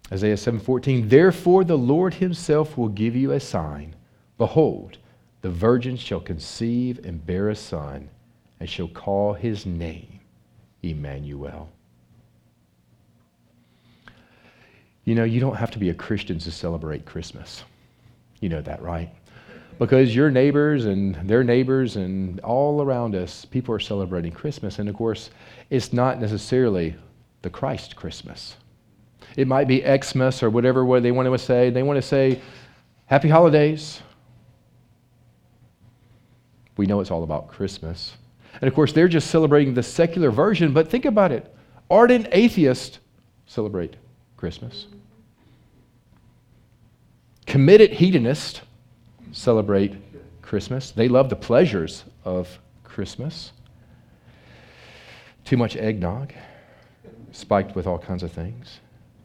Isaiah 7:14, therefore the Lord himself will give you a sign. Behold, the virgin shall conceive and bear a son, and shall call his name Emmanuel. You know, you don't have to be a Christian to celebrate Christmas. You know that, right? Because your neighbors and their neighbors and all around us, people are celebrating Christmas. And of course, it's not necessarily the Christ Christmas. It might be Xmas or whatever way they want to say. They want to say, Happy Holidays. We know it's all about Christmas. And of course, they're just celebrating the secular version, but think about it. Ardent atheists celebrate Christmas. Committed hedonists celebrate Christmas. They love the pleasures of Christmas. Too much eggnog, spiked with all kinds of things.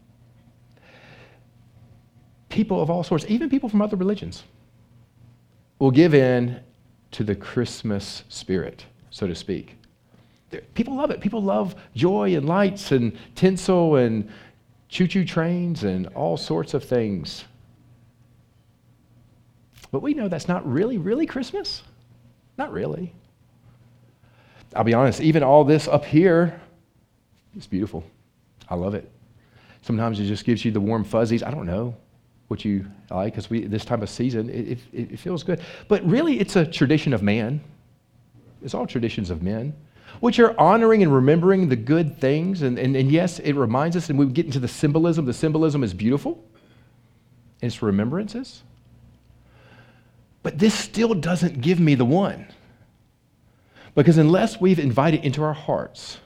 People of all sorts, even people from other religions, will give in to the Christmas spirit, so to speak. People love it. People love joy and lights and tinsel and choo-choo trains and all sorts of things. But we know that's not really Christmas. Not really. I'll be honest, even all this up here, it's beautiful. I love it. Sometimes it just gives you the warm fuzzies. I don't know what you like, because this time of season, it feels good. But really, it's a tradition of man. It's all traditions of men, which are honoring and remembering the good things. And yes, it reminds us, and we get into the symbolism. The symbolism is beautiful. And it's remembrances. But this still doesn't give me the one. Because unless we've invited into our hearts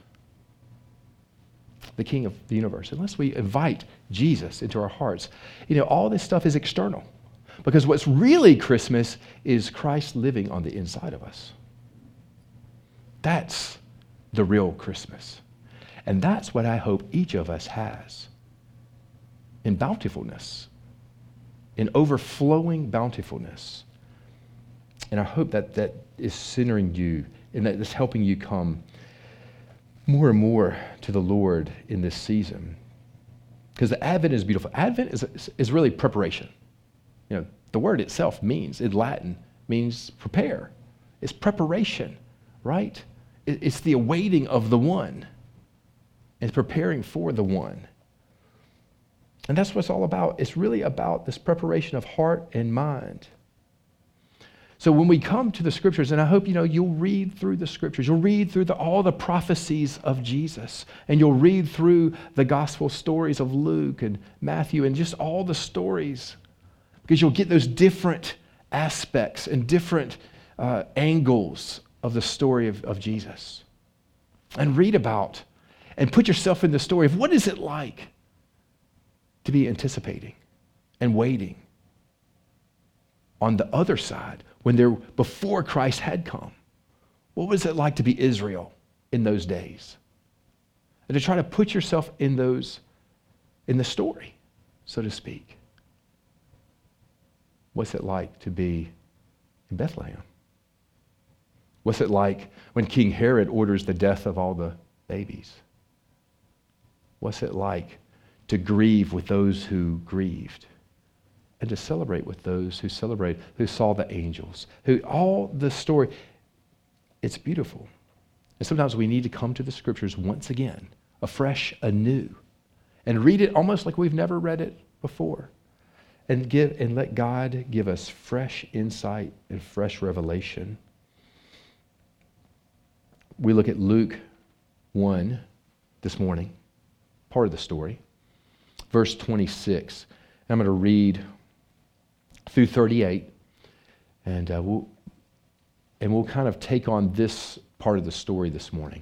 the King of the universe, unless we invite Jesus into our hearts, all this stuff is external. Because what's really Christmas is Christ living on the inside of us. That's the real Christmas. And that's what I hope each of us has. In bountifulness. In overflowing bountifulness. And I hope that is centering you and that is helping you come more and more to the Lord in this season. Because the Advent is beautiful. Advent is really preparation. The word itself means, in Latin, means prepare. It's preparation, right? It's the awaiting of the one. It's preparing for the one. And that's what it's all about. It's really about this preparation of heart and mind. So when we come to the scriptures, and I hope you'll read through the scriptures, you'll read through all the prophecies of Jesus, and you'll read through the gospel stories of Luke and Matthew and just all the stories, because you'll get those different aspects and different angles of the story of Jesus. And read about and put yourself in the story of what is it like to be anticipating and waiting on the other side before Christ had come. What was it like to be Israel in those days? And to try to put yourself in the story, so to speak. What's it like to be in Bethlehem? What's it like when King Herod orders the death of all the babies? What's it like to grieve with those who grieved? And to celebrate with those who celebrate, who saw the angels, all the story. It's beautiful. And sometimes we need to come to the scriptures once again, afresh, anew, and read it almost like we've never read it before. And let God give us fresh insight and fresh revelation. We look at Luke 1 this morning, part of the story, verse 26. I'm going to read through 38, and we'll kind of take on this part of the story this morning.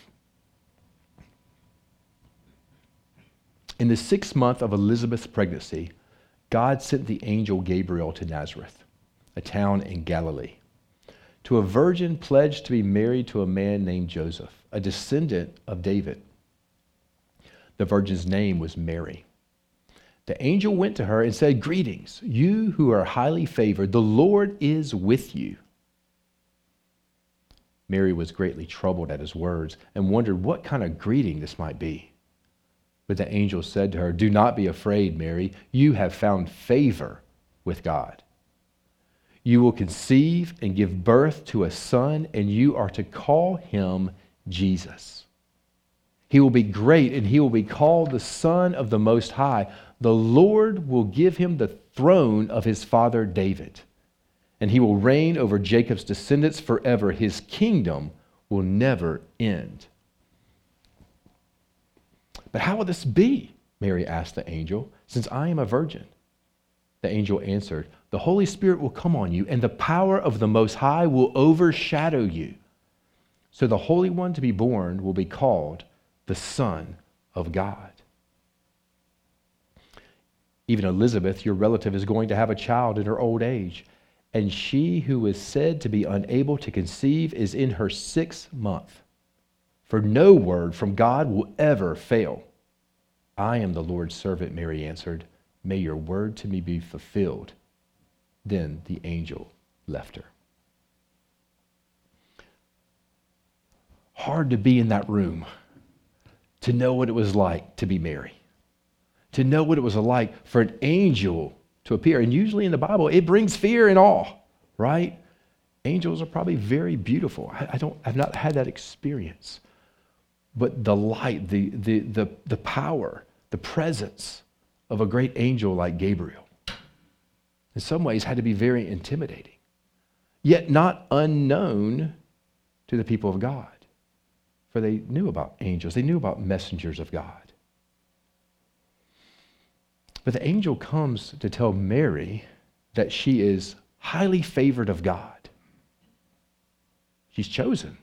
In the 6th month of Elizabeth's pregnancy, God sent the angel Gabriel to Nazareth, a town in Galilee, to a virgin pledged to be married to a man named Joseph, a descendant of David. The virgin's name was Mary. The angel went to her and said, "Greetings, you who are highly favored. The Lord is with you." Mary was greatly troubled at his words and wondered what kind of greeting this might be. But the angel said to her, "Do not be afraid, Mary. You have found favor with God. You will conceive and give birth to a son, and you are to call him Jesus. He will be great, and he will be called the Son of the Most High. The Lord will give him the throne of his father David, and he will reign over Jacob's descendants forever. His kingdom will never end." "But how will this be?" Mary asked the angel, "since I am a virgin?" The angel answered, "The Holy Spirit will come on you, and the power of the Most High will overshadow you. So the Holy One to be born will be called the Son of God. Even Elizabeth, your relative, is going to have a child in her old age, and she who is said to be unable to conceive is in her 6th month. For no word from God will ever fail." "I am the Lord's servant," Mary answered. "May your word to me be fulfilled." Then the angel left her. Hard to be in that room, to know what it was like to be Mary, to know what it was like for an angel to appear. And usually in the Bible, it brings fear and awe, right? Angels are probably very beautiful. I've not had that experience. But the light, the power, the presence of a great angel like Gabriel, in some ways had to be very intimidating, yet not unknown to the people of God. For they knew about angels. They knew about messengers of God. But the angel comes to tell Mary that she is highly favored of God. She's chosen.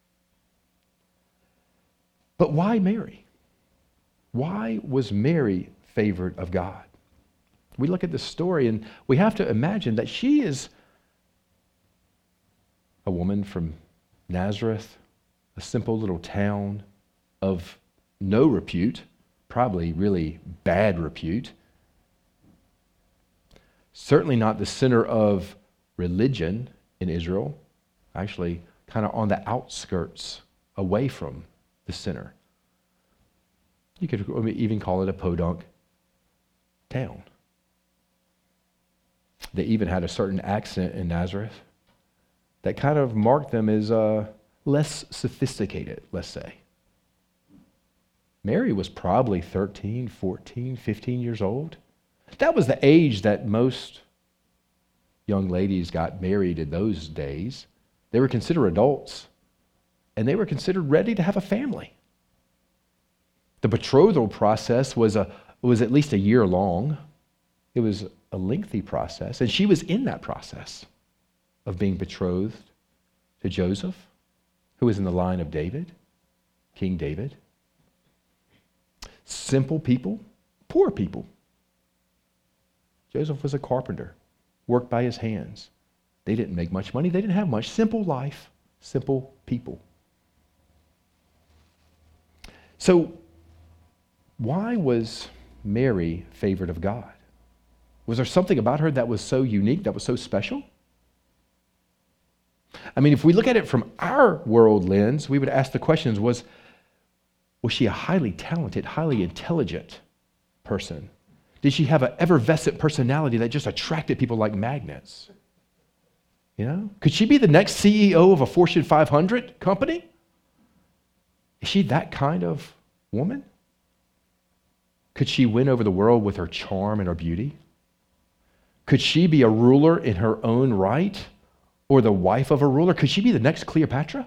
But why Mary? Why was Mary favored of God? We look at this story and we have to imagine that she is a woman from Nazareth, a simple little town of no repute, probably really bad repute. Certainly not the center of religion in Israel, actually kind of on the outskirts, away from the center. You could even call it a podunk town. They even had a certain accent in Nazareth that kind of marked them as less sophisticated, let's say. Mary was probably 13, 14, 15 years old. That was the age that most young ladies got married in those days. They were considered adults, and they were considered ready to have a family. The betrothal process was at least a year long. It was a lengthy process, and she was in that process of being betrothed to Joseph, who was in the line of David, King David. Simple people, poor people. Joseph was a carpenter, worked by his hands. They didn't make much money. They didn't have much. Simple life, simple people. So, why was Mary favored of God? Was there something about her that was so unique, that was so special? I mean, if we look at it from our world lens, we would ask the questions, was she a highly talented, highly intelligent person? Did she have an effervescent personality that just attracted people like magnets? You know? Could she be the next CEO of a Fortune 500 company? Is she that kind of woman? Could she win over the world with her charm and her beauty? Could she be a ruler in her own right? Or the wife of a ruler? Could she be the next Cleopatra?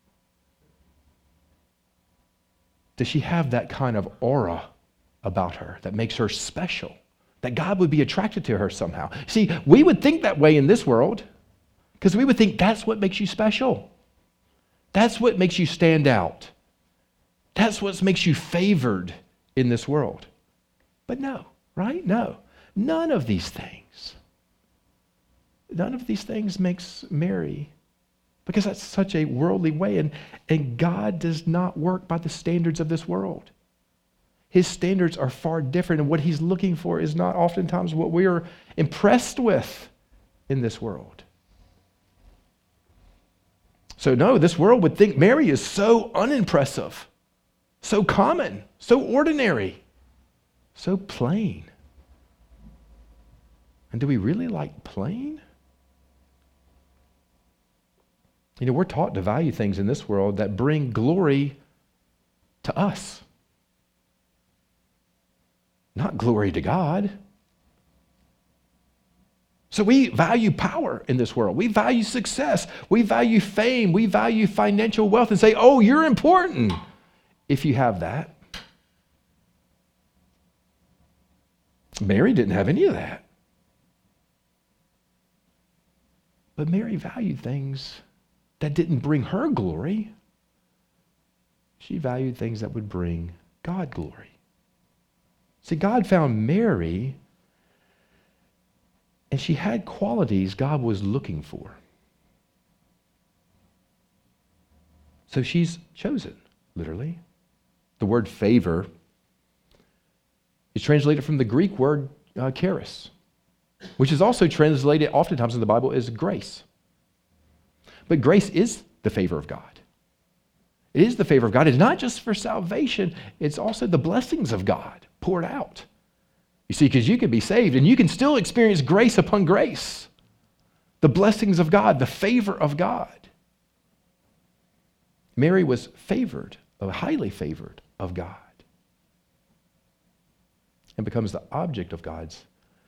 Does she have that kind of aura about her that makes her special? That God would be attracted to her somehow? See, we would think that way in this world because we would think that's what makes you special. That's what makes you stand out. That's what makes you favored in this world. But no, right? No. None of these things makes Mary, because that's such a worldly way, and God does not work by the standards of this world. His standards are far different, and what he's looking for is not oftentimes what we are impressed with in this world. So no, this world would think Mary is so unimpressive, so common, so ordinary. so plain. And do we really like plain? You know, we're taught to value things in this world that bring glory to us, not glory to God. So we value power in this world. We value success. We value fame. We value financial wealth and say, oh, you're important if you have that. Mary didn't have any of that. But Mary valued things that didn't bring her glory. She valued things that would bring God glory. See, God found Mary, and she had qualities God was looking for. So she's chosen, literally. The word favor is translated from the Greek word charis, which is also translated oftentimes in the Bible as grace. But grace is the favor of God. It is the favor of God. It's not just for salvation, it's also the blessings of God poured out. You see, because you can be saved and you can still experience grace upon grace. The blessings of God, the favor of God. Mary was favored, highly favored of God, and becomes the object of God's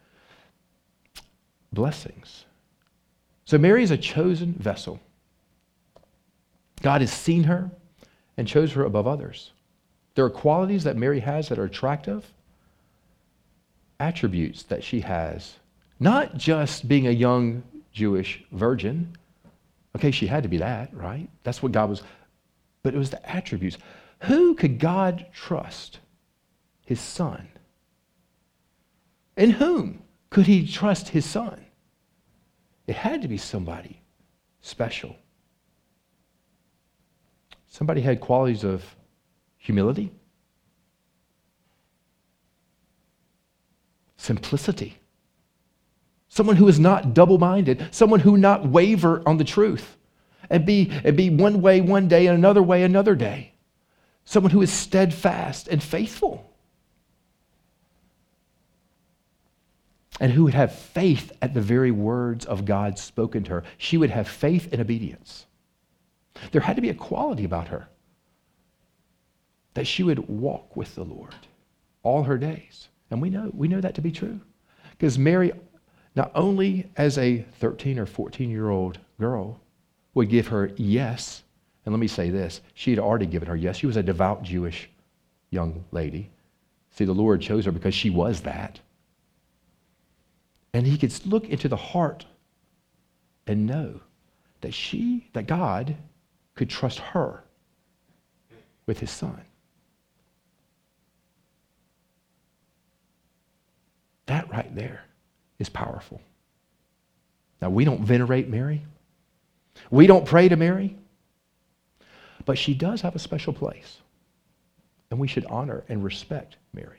blessings. So Mary is a chosen vessel. God has seen her and chose her above others. There are qualities that Mary has that are attractive, attributes that she has, not just being a young Jewish virgin. Okay, she had to be that, right? That's what God was, but it was the attributes. Who could God trust? His son. In whom could he trust his son? It had to be somebody special. Somebody had qualities of humility, simplicity. Someone who is not double-minded, someone who not waver on the truth and be one way one day and another way another day. Someone who is steadfast and faithful. And who would have faith at the very words of God spoken to her. She would have faith and obedience. There had to be a quality about her that she would walk with the Lord all her days. And we know that to be true. Because Mary, not only as a 13 or 14-year-old girl, would give her yes. And let me say this, she had already given her yes. She was a devout Jewish young lady. See, the Lord chose her because she was that. And he could look into the heart and know that God could trust her with his son. That right there is powerful. Now, we don't venerate Mary. We don't pray to Mary. But she does have a special place. And we should honor and respect Mary.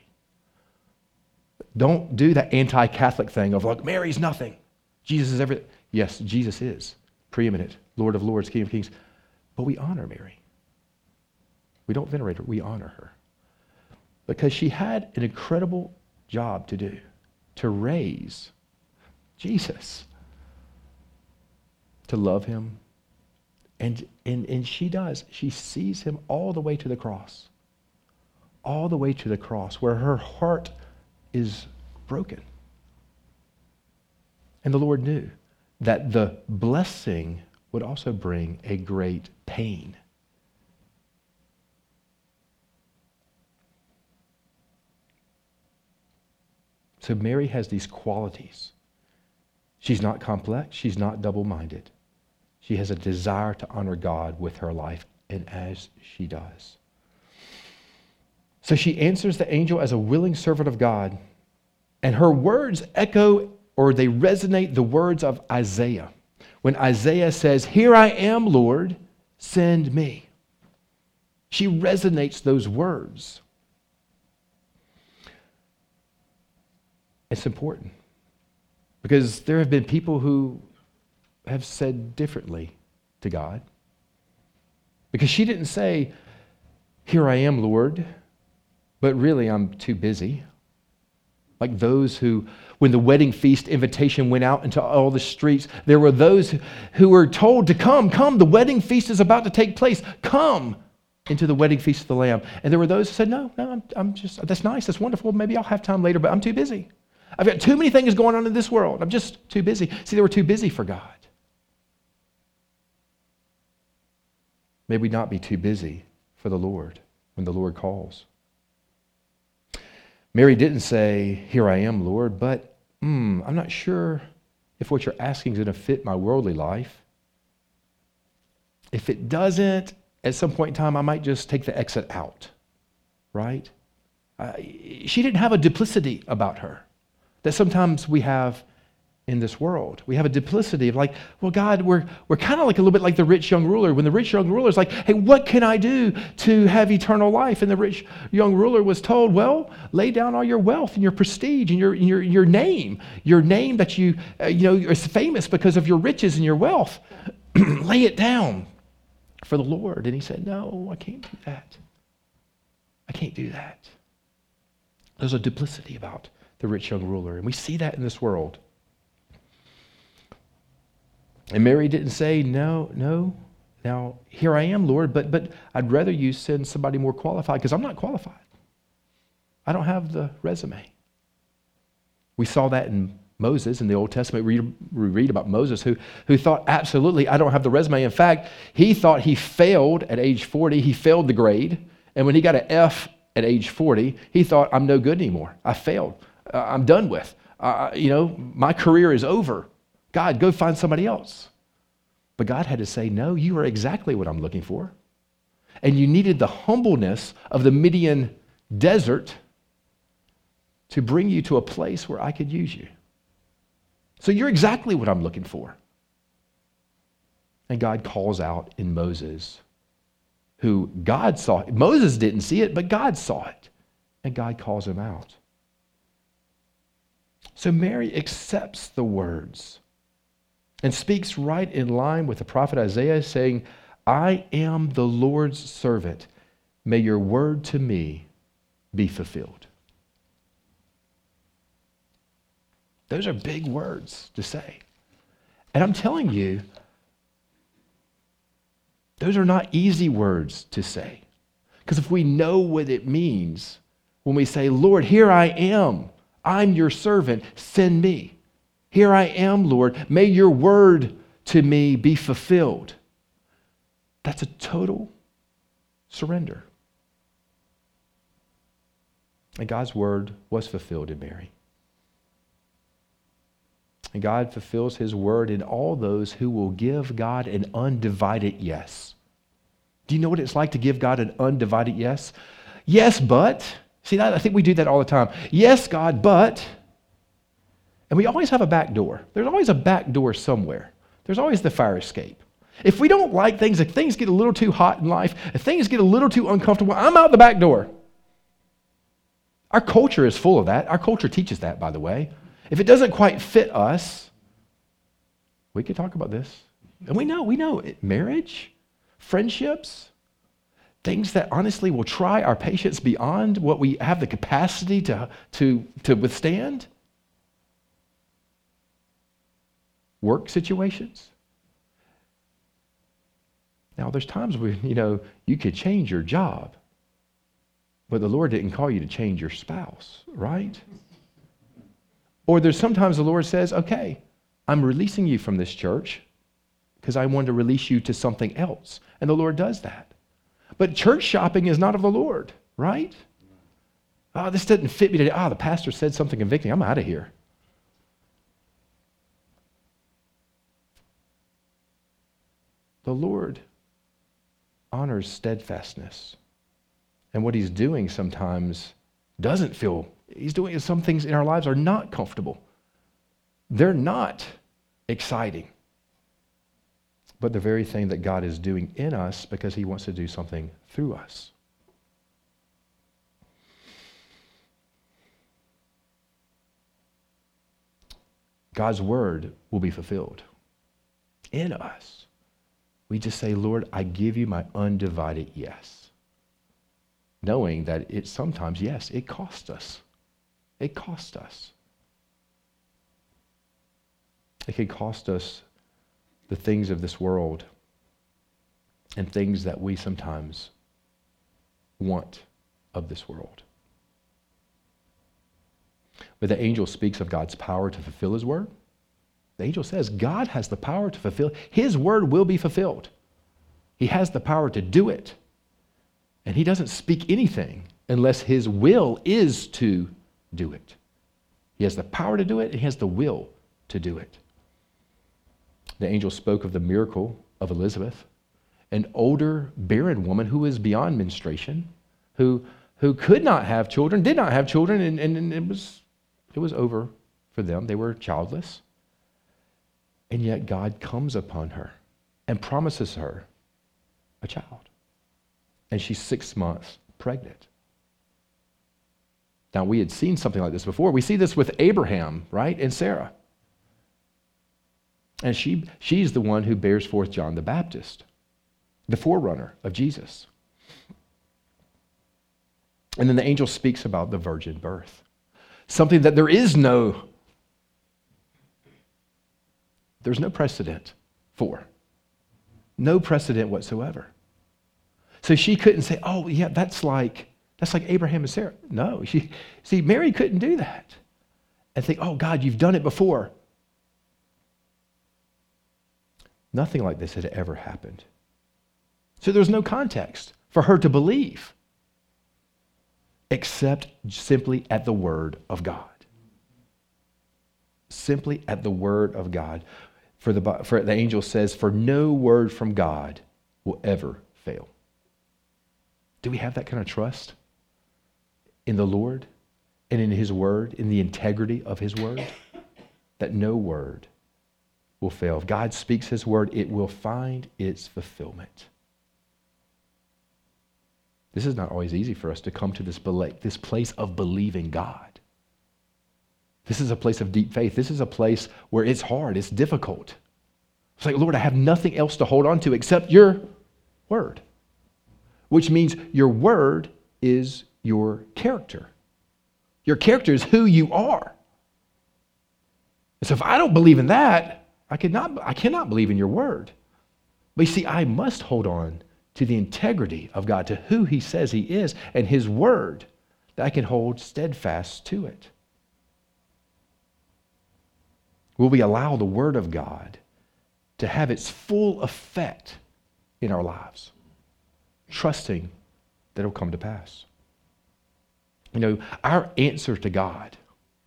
Don't do that anti-Catholic thing of like, Mary's nothing. Jesus is everything. Yes, Jesus is preeminent, Lord of Lords, King of Kings. But we honor Mary. We don't venerate her, we honor her. Because she had an incredible job to do, to raise Jesus, to love him. And she does. She sees him all the way to the cross. All the way to the cross, where her heart is broken. And the Lord knew that the blessing would also bring a great pain. So Mary has these qualities. She's not complex. She's not double-minded. She has a desire to honor God with her life, and as she does. So she answers the angel as a willing servant of God, and her words echo or they resonate the words of Isaiah. When Isaiah says, "Here I am, Lord, send me." She resonates those words. It's important because there have been people who have said differently to God. Because she didn't say, "Here I am, Lord," but really I'm too busy. Like those who, when the wedding feast invitation went out into all the streets, there were those who were told to come, the wedding feast is about to take place, come into the wedding feast of the Lamb. And there were those who said, no, I'm just, that's nice, that's wonderful, maybe I'll have time later, but I'm too busy. I've got too many things going on in this world. I'm just too busy. See, they were too busy for God. May we not be too busy for the Lord when the Lord calls. Mary didn't say, here I am, Lord, but I'm not sure if what you're asking is going to fit my worldly life. If it doesn't, at some point in time, I might just take the exit out, right? She didn't have a duplicity about her that sometimes we have in this world. We have a duplicity of like, well, God, we're kind of like a little bit like the rich young ruler. When the rich young ruler is like, hey, what can I do to have eternal life? And the rich young ruler was told, well, lay down all your wealth and your prestige and your name that you is famous because of your riches and your wealth. Lay it down for the Lord. And he said, no, I can't do that. I can't do that. There's a duplicity about the rich young ruler, and we see that in this world. And Mary didn't say, no, now here I am, Lord, but I'd rather you send somebody more qualified because I'm not qualified. I don't have the resume. We saw that in Moses in the Old Testament. We read about Moses who thought, absolutely, I don't have the resume. In fact, he thought he failed at age 40. He failed the grade. And when he got an F at age 40, he thought, I'm no good anymore. I failed. I'm done with. My career is over. God, go find somebody else. But God had to say, no, you are exactly what I'm looking for. And you needed the humbleness of the Midian desert to bring you to a place where I could use you. So you're exactly what I'm looking for. And God calls out in Moses, who God saw. Moses didn't see it, but God saw it. And God calls him out. So Mary accepts the words and speaks right in line with the prophet Isaiah, saying, I am the Lord's servant. May your word to me be fulfilled. Those are big words to say. And I'm telling you, those are not easy words to say. Because if we know what it means, when we say, Lord, here I am, I'm your servant, send me. Here I am, Lord. May your word to me be fulfilled. That's a total surrender. And God's word was fulfilled in Mary. And God fulfills his word in all those who will give God an undivided yes. Do you know what it's like to give God an undivided yes? Yes, but. See, I think we do that all the time. Yes, God, but. And we always have a back door. There's always a back door somewhere. There's always the fire escape. If we don't like things, if things get a little too hot in life, if things get a little too uncomfortable, I'm out the back door. Our culture is full of that. Our culture teaches that, by the way. If it doesn't quite fit us, we could talk about this. And we know it. Marriage, friendships, things that honestly will try our patience beyond what we have the capacity to withstand. Work situations. Now, there's times where, you could change your job, but the Lord didn't call you to change your spouse, right? Or there's sometimes the Lord says, okay, I'm releasing you from this church because I want to release you to something else. And the Lord does that. But church shopping is not of the Lord, right? Oh, this doesn't fit me today. The pastor said something convicting. I'm out of here. The Lord honors steadfastness. And what he's doing sometimes doesn't feel, he's doing some things in our lives are not comfortable. They're not exciting. But the very thing that God is doing in us because he wants to do something through us. God's word will be fulfilled in us. We just say, Lord, I give you my undivided yes. Knowing that it sometimes, yes, it costs us. It costs us. It can cost us the things of this world and things that we sometimes want of this world. But the angel speaks of God's power to fulfill his word. The angel says God has the power to fulfill. His word will be fulfilled. He has the power to do it. And he doesn't speak anything unless his will is to do it. He has the power to do it, and he has the will to do it. The angel spoke of the miracle of Elizabeth, an older barren woman who was beyond menstruation, who could not have children, did not have children, and it was over for them. They were childless. And yet God comes upon her and promises her a child. And she's 6 months pregnant. Now, we had seen something like this before. We see this with Abraham, right, and Sarah. And she's the one who bears forth John the Baptist, the forerunner of Jesus. And then the angel speaks about the virgin birth, something that there's no precedent for. No precedent whatsoever. So she couldn't say, oh, yeah, that's like Abraham and Sarah. No, Mary couldn't do that and think, oh, God, you've done it before. Nothing like this had ever happened. So there's no context for her to believe except simply at the word of God. Simply at the word of God. For the angel says, for no word from God will ever fail. Do we have that kind of trust in the Lord and in his word, in the integrity of his word? That no word will fail. If God speaks his word, it will find its fulfillment. This is not always easy for us to come to this place of believing God. This is a place of deep faith. This is a place where it's hard, it's difficult. It's like, Lord, I have nothing else to hold on to except your word. Which means your word is your character. Your character is who you are. And so if I don't believe in that, I cannot believe in your word. But you see, I must hold on to the integrity of God, to who he says he is, and his word, that I can hold steadfast to it. Will we allow the word of God to have its full effect in our lives, trusting that it will come to pass? You know, our answer to God,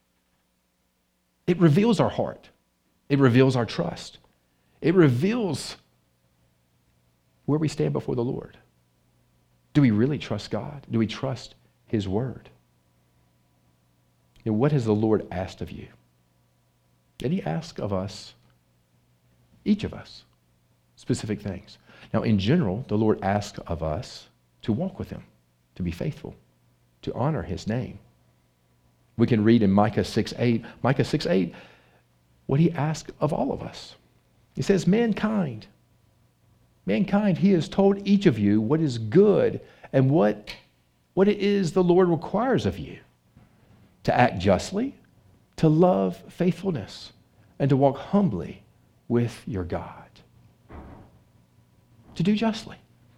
it reveals our heart. It reveals our trust. It reveals where we stand before the Lord. Do we really trust God? Do we trust his word? You know, what has the Lord asked of you? Did he ask of us, each of us, specific things? Now, in general, the Lord asks of us to walk with him, to be faithful, to honor his name. We can read in Micah 6:8, what he asks of all of us. He says, mankind, he has told each of you what is good and what it is the Lord requires of you. To act justly, to love faithfulness, and to walk humbly with your God. To do justly.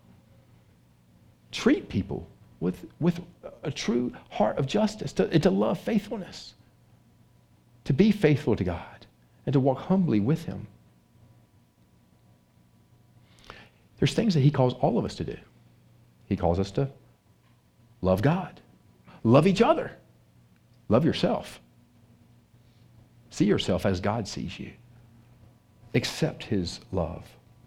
Treat people with a true heart of justice, to love faithfulness. To be faithful to God and to walk humbly with him. There's things that he calls all of us to do. He calls us to love God, love each other, love yourself. See yourself as God sees you. Accept his love.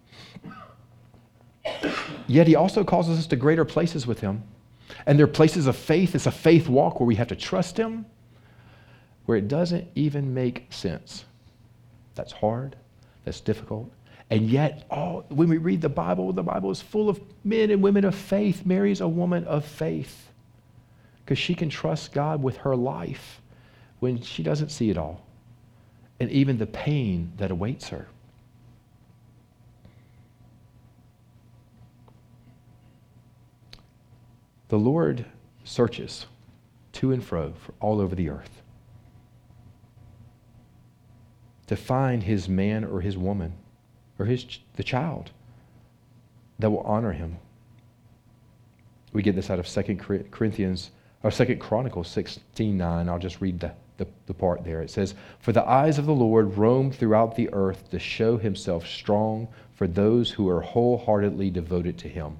Yet he also calls us to greater places with him. And they're places of faith. It's a faith walk where we have to trust him, where it doesn't even make sense. That's hard. That's difficult. And yet, when we read the Bible is full of men and women of faith. Mary is a woman of faith because she can trust God with her life when she doesn't see it all, and even the pain that awaits her. The Lord searches to and fro all over the earth to find his man or his woman or the child that will honor him. We get this out of 2 Corinthians or 2 Chronicles 16:9. I'll just read the part there. It says, "For the eyes of the Lord roam throughout the earth to show himself strong for those who are wholeheartedly devoted to him."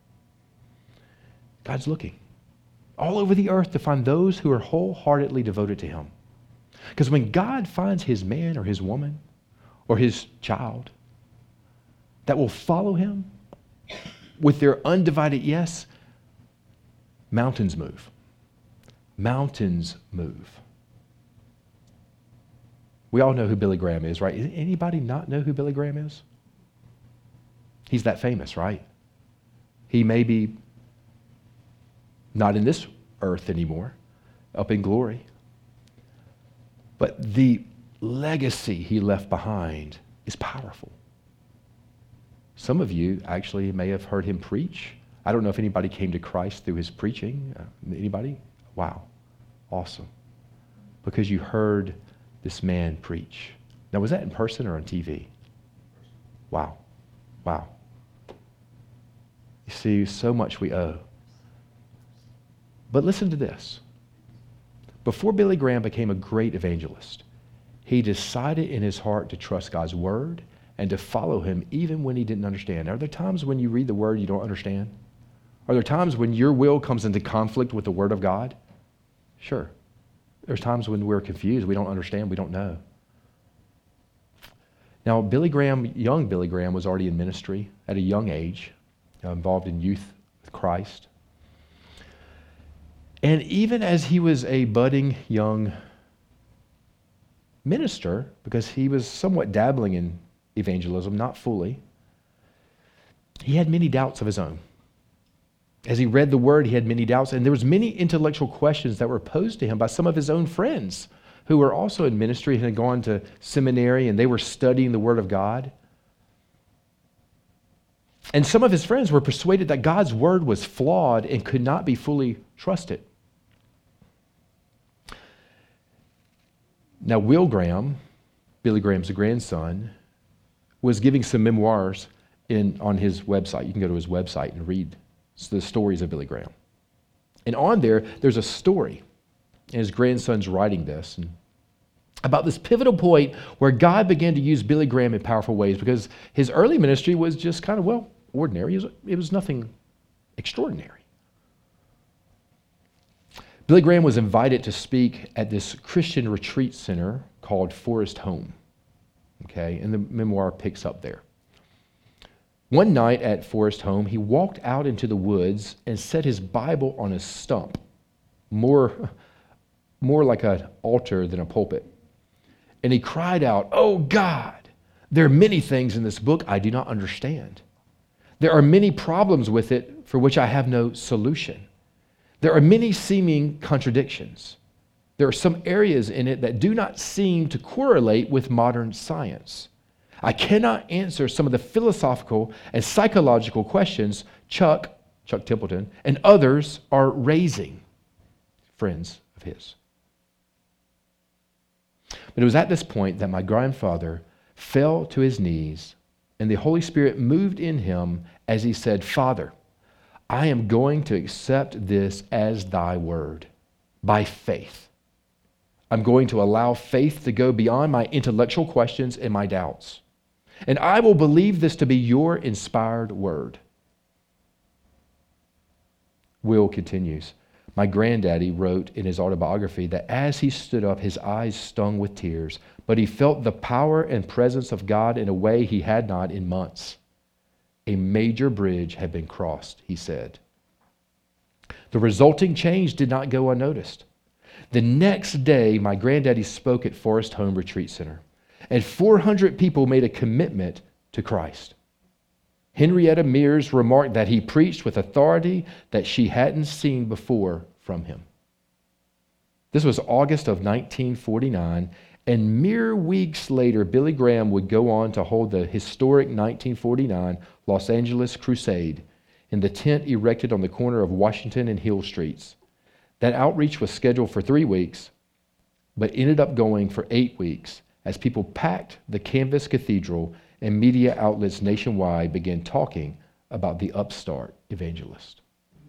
God's looking all over the earth to find those who are wholeheartedly devoted to him. Because when God finds his man or his woman or his child that will follow him with their undivided yes, mountains move. Mountains move. We all know who Billy Graham is, right? Anybody not know who Billy Graham is? He's that famous, right? He may be not in this earth anymore, up in glory. But the legacy he left behind is powerful. Some of you actually may have heard him preach. I don't know if anybody came to Christ through his preaching. Anybody? Wow. Awesome. Because you heard this man preach. Now, was that in person or on TV? Wow. Wow. You see, so much we owe. But listen to this. Before Billy Graham became a great evangelist, he decided in his heart to trust God's word and to follow him even when he didn't understand. Are there times when you read the word you don't understand? Are there times when your will comes into conflict with the word of God? Sure. There's times when we're confused, we don't understand, we don't know. Now, young Billy Graham was already in ministry at a young age, involved in youth with Christ. And even as he was a budding young minister, because he was somewhat dabbling in evangelism, not fully, he had many doubts of his own. As he read the word, he had many doubts, and there was many intellectual questions that were posed to him by some of his own friends who were also in ministry and had gone to seminary, and they were studying the word of God. And some of his friends were persuaded that God's word was flawed and could not be fully trusted. Now, Will Graham, Billy Graham's grandson, was giving some memoirs on his website. You can go to his website and read the stories of Billy Graham. And on there's a story, and his grandson's writing this, and about this pivotal point where God began to use Billy Graham in powerful ways, because his early ministry was just kind of, ordinary. It was nothing extraordinary. Billy Graham was invited to speak at this Christian retreat center called Forest Home. Okay, and the memoir picks up there. One night at Forest Home, he walked out into the woods and set his Bible on a stump, more like an altar than a pulpit. And he cried out, "Oh God, there are many things in this book I do not understand. There are many problems with it for which I have no solution. There are many seeming contradictions. There are some areas in it that do not seem to correlate with modern science. I cannot answer some of the philosophical and psychological questions Chuck Templeton, and others are raising," friends of his. But it was at this point that my grandfather fell to his knees, and the Holy Spirit moved in him as he said, "Father, I am going to accept this as thy word by faith. I'm going to allow faith to go beyond my intellectual questions and my doubts. And I will believe this to be your inspired word." Will continues, "My granddaddy wrote in his autobiography that as he stood up, his eyes stung with tears, but he felt the power and presence of God in a way he had not in months. A major bridge had been crossed," he said. The resulting change did not go unnoticed. The next day, my granddaddy spoke at Forest Home Retreat Center, and 400 people made a commitment to Christ. Henrietta Mears remarked that he preached with authority that she hadn't seen before from him. This was August of 1949, and mere weeks later, Billy Graham would go on to hold the historic 1949 Los Angeles Crusade in the tent erected on the corner of Washington and Hill Streets. That outreach was scheduled for 3 weeks, but ended up going for 8 weeks as people packed the Canvas Cathedral and media outlets nationwide began talking about the upstart evangelist.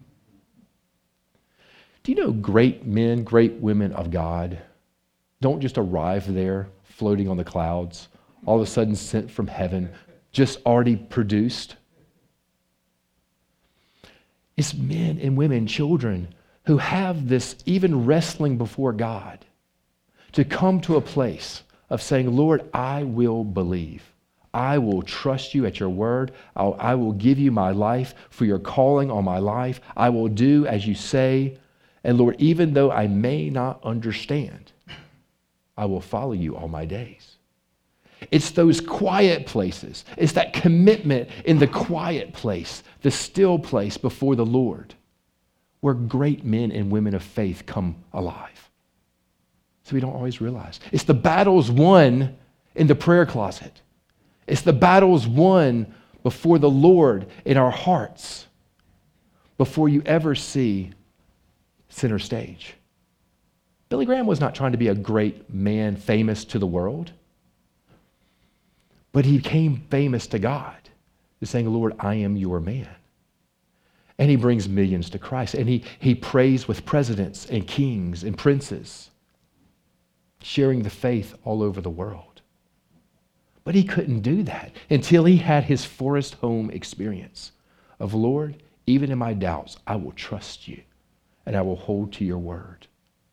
Do you know great men, great women of God don't just arrive there floating on the clouds, all of a sudden sent from heaven, just already produced? It's men and women, children, who have this even wrestling before God to come to a place of saying, Lord, I will believe. I will trust you at your word. I will give you my life for your calling on my life. I will do as you say. And Lord, even though I may not understand, I will follow you all my days. It's those quiet places. It's that commitment in the quiet place, the still place before the Lord, where great men and women of faith come alive. So we don't always realize. It's the battles won in the prayer closet. It's the battles won before the Lord in our hearts before you ever see center stage. Billy Graham was not trying to be a great man famous to the world, but he became famous to God, just saying, Lord, I am your man. And he brings millions to Christ. And he prays with presidents and kings and princes, sharing the faith all over the world. But he couldn't do that until he had his forest home experience of, Lord, even in my doubts, I will trust you and I will hold to your word.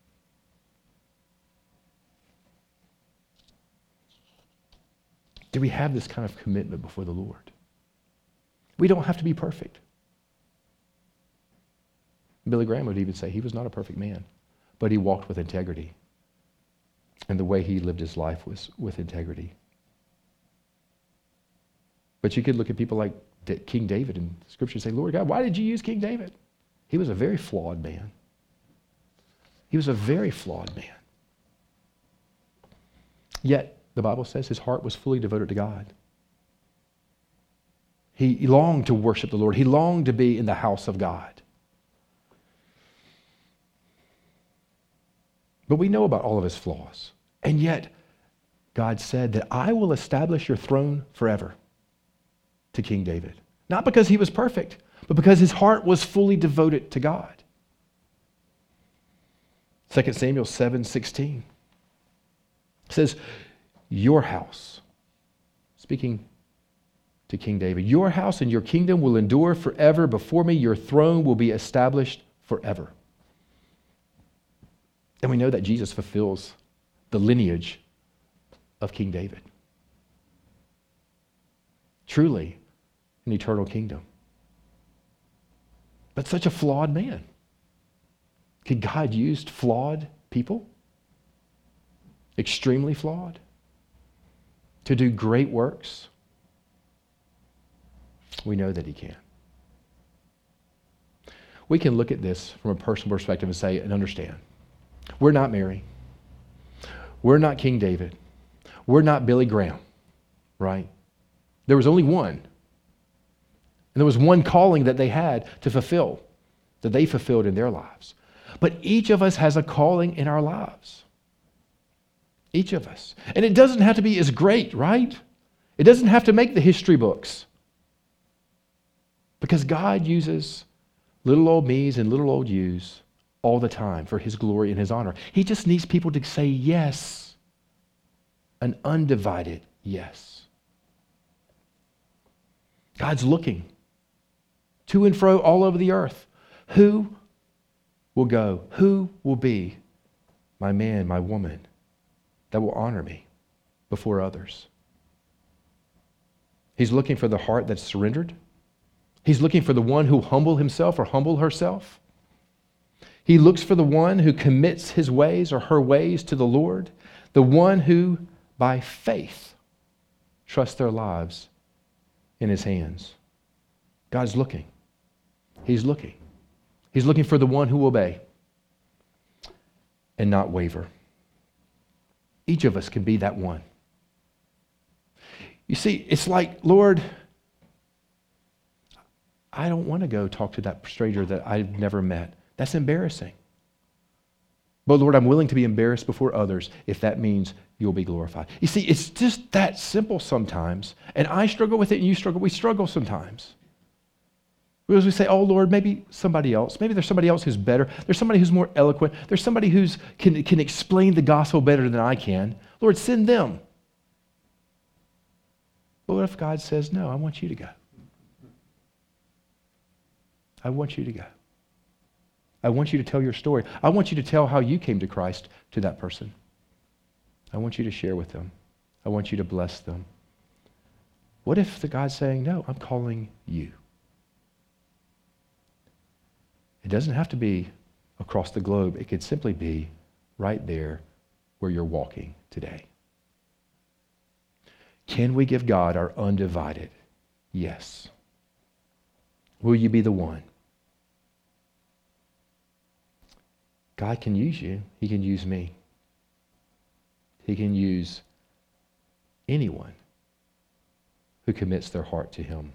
Do we have this kind of commitment before the Lord? We don't have to be perfect. Billy Graham would even say he was not a perfect man, but he walked with integrity. And the way he lived his life was with integrity. But you could look at people like King David in Scripture and say, Lord God, why did you use King David? He was a very flawed man. He was a very flawed man. Yet, the Bible says his heart was fully devoted to God. He longed to worship the Lord. He longed to be in the house of God. But we know about all of his flaws. And yet, God said that I will establish your throne forever to King David. Not because he was perfect, but because his heart was fully devoted to God. 2 Samuel 7:16 says, your house, speaking to King David, your house and your kingdom will endure forever. Before me, your throne will be established forever. And we know that Jesus fulfills the lineage of King David. Truly, an eternal kingdom. But such a flawed man. Could God use flawed people? Extremely flawed? To do great works? We know that he can. We can look at this from a personal perspective and say and understand. We're not Mary. We're not King David. We're not Billy Graham, right? There was only one. And there was one calling that they had to fulfill, that they fulfilled in their lives. But each of us has a calling in our lives. Each of us. And it doesn't have to be as great, right? It doesn't have to make the history books. Because God uses little old me's and little old you's all the time for his glory and his honor. He just needs people to say yes. An undivided yes. God's looking to and fro all over the earth. Who will go? Who will be my man, my woman that will honor me before others? He's looking for the heart that's surrendered. He's looking for the one who will humble himself or humble herself. He looks for the one who commits his ways or her ways to the Lord, the one who, by faith, trusts their lives in his hands. God's looking. He's looking. He's looking for the one who will obey and not waver. Each of us can be that one. You see, it's like, Lord, I don't want to go talk to that stranger that I've never met. That's embarrassing. But Lord, I'm willing to be embarrassed before others if that means you'll be glorified. You see, it's just that simple sometimes. And I struggle with it and you struggle. We struggle sometimes. Because we say, oh Lord, maybe somebody else. Maybe there's somebody else who's better. There's somebody who's more eloquent. There's somebody who can explain the gospel better than I can. Lord, send them. But what if God says, no, I want you to go. I want you to go. I want you to tell your story. I want you to tell how you came to Christ to that person. I want you to share with them. I want you to bless them. What if the God's saying, no, I'm calling you? It doesn't have to be across the globe. It could simply be right there where you're walking today. Can we give God our undivided yes? Will you be the one? God can use you. He can use me. He can use anyone who commits their heart to him.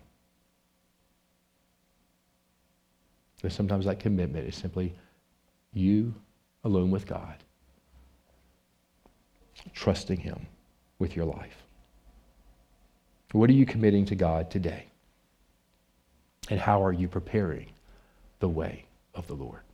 And sometimes that commitment is simply you alone with God, trusting him with your life. What are you committing to God today? And how are you preparing the way of the Lord?